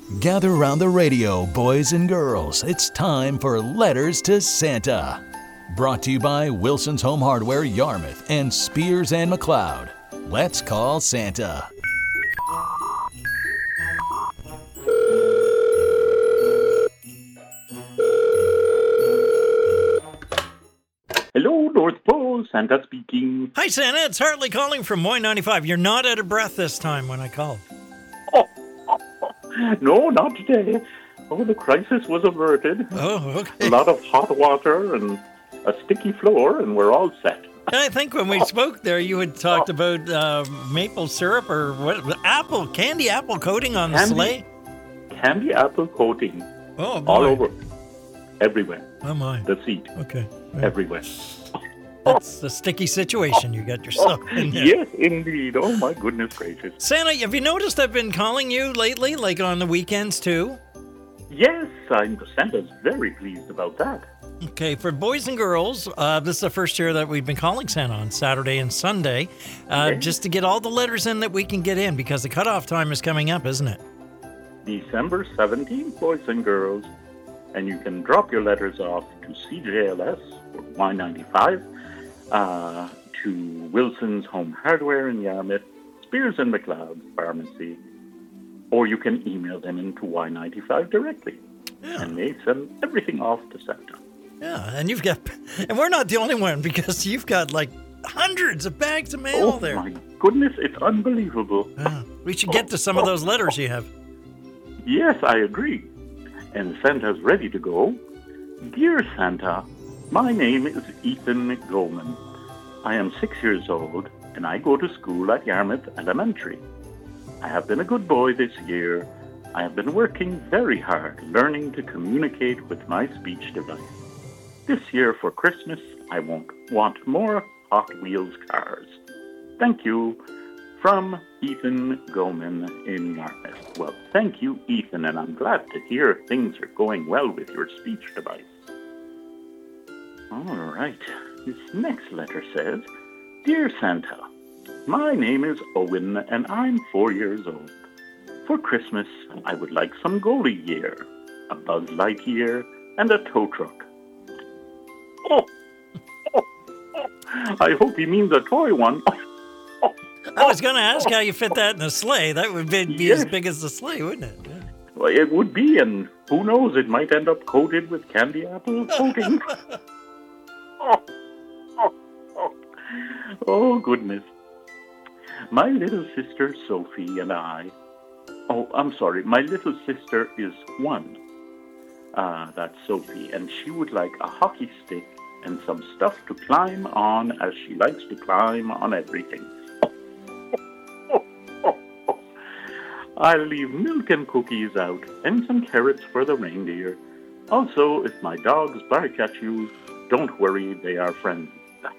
Gather round the radio, boys and girls. It's time for Letters to Santa. Brought to you by Wilson's Home Hardware, Yarmouth, and Spears and McLeod. Let's call Santa. Hello, North Pole, Santa speaking. Hi, Santa. It's Hartley calling from Y95. You're not out of breath this time when I called. No, not today. Oh, the crisis was averted. Oh, okay. A lot of hot water and a sticky floor, and we're all set. I think when we spoke there, you had talked about maple syrup or what? Candy apple coating on the sleigh? Candy apple coating. Oh, boy. All over. Everywhere. Oh, my. The seat. Okay. Everywhere. That's a sticky situation you got yourself in there. Yes, indeed. Oh, my goodness gracious. Santa, have you noticed I've been calling you lately, like on the weekends too? Yes, Santa's very pleased about that. Okay, for boys and girls, this is the first year that we've been calling Santa on Saturday and Sunday, just to get all the letters in that we can get in, because the cutoff time is coming up, isn't it? December 17th, boys and girls. And you can drop your letters off to CJLS or Y95, to Wilson's Home Hardware in Yarmouth, Spears and McLeod Pharmacy, or you can email them into Y95 directly. Yeah. And they send everything off to Santa. Yeah, and we're not the only one, because you've got like hundreds of bags of mail there. Oh my goodness, it's unbelievable. Yeah. We should get to some of those letters you have. Yes, I agree. And Santa's ready to go. Dear Santa, my name is Ethan Goldman. I am 6 years old, and I go to school at Yarmouth Elementary. I have been a good boy this year. I have been working very hard learning to communicate with my speech device. This year for Christmas, I want more Hot Wheels cars. Thank you. From Ethan Goldman in Yarmouth. Well, thank you, Ethan, and I'm glad to hear things are going well with your speech device. All right. This next letter says, Dear Santa, my name is Owen, and I'm 4 years old. For Christmas, I would like some Goldie Gear, a Buzz Lightyear, and a tow truck. I hope he means a toy one. I was going to ask how you fit that in a sleigh. That would be as big as the sleigh, wouldn't it? Yeah. Well, it would be, and who knows, it might end up coated with candy apple coating. Oh, goodness. My little sister Sophie and I... Oh, I'm sorry. My little sister is 1. That's Sophie, and she would like a hockey stick and some stuff to climb on, as she likes to climb on everything. I'll leave milk and cookies out, and some carrots for the reindeer. Also, if my dogs bark at you, don't worry, they are friendly.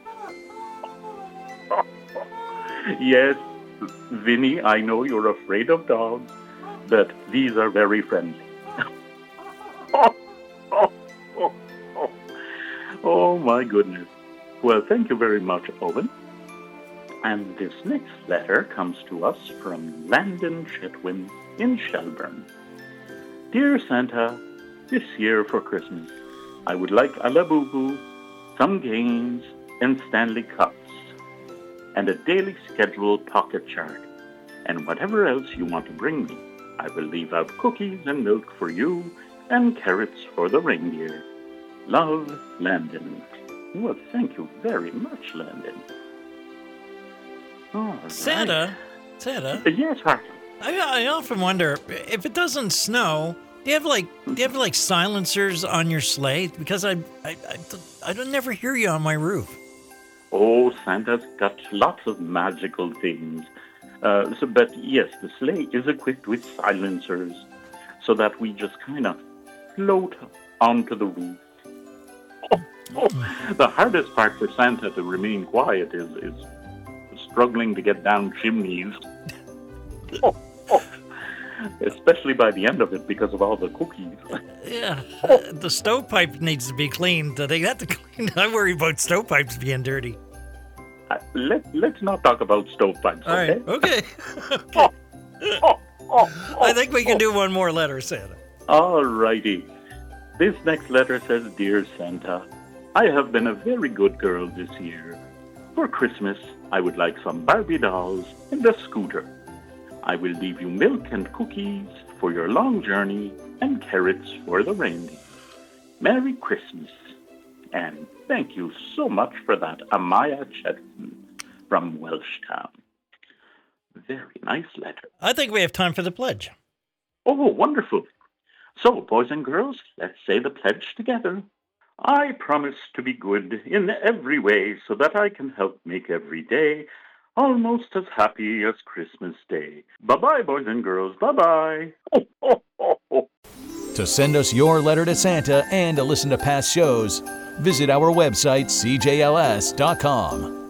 Yes, Vinny, I know you're afraid of dogs, but these are very friendly. Oh, my goodness. Well, thank you very much, Owen. And this next letter comes to us from Landon Chetwin in Shelburne. Dear Santa, this year for Christmas, I would like a Labubu, some games, and Stanley Cups, and a daily scheduled pocket chart, and whatever else you want to bring me. I will leave out cookies and milk for you, and carrots for the reindeer. Love, Landon. Well, thank you very much, Landon. Right. Santa? Yes, Hartley. I often wonder, if it doesn't snow, do you have like silencers on your sleigh? Because I don't never hear you on my roof. Oh, Santa's got lots of magical things. But yes, the sleigh is equipped with silencers, so that we just kind of float onto the roof. The hardest part for Santa to remain quiet is struggling to get down chimneys. Especially by the end of it, because of all the cookies. Yeah, the stovepipe needs to be cleaned. They have to clean. I worry about stovepipes being dirty. Let's not talk about stovepipes, all okay? Right, okay. I think we can do one more letter, Santa. All righty. This next letter says, Dear Santa, I have been a very good girl this year. For Christmas, I would like some Barbie dolls and a scooter. I will leave you milk and cookies for your long journey and carrots for the reindeer. Merry Christmas. And thank you so much for that, Amaya Chetson from Welshtown. Very nice letter. I think we have time for the pledge. Oh, wonderful. So, boys and girls, let's say the pledge together. I promise to be good in every way so that I can help make every day almost as happy as Christmas Day. Bye-bye, boys and girls. Bye-bye. Oh, oh, oh, oh. To send us your letter to Santa and to listen to past shows, visit our website, cjls.com.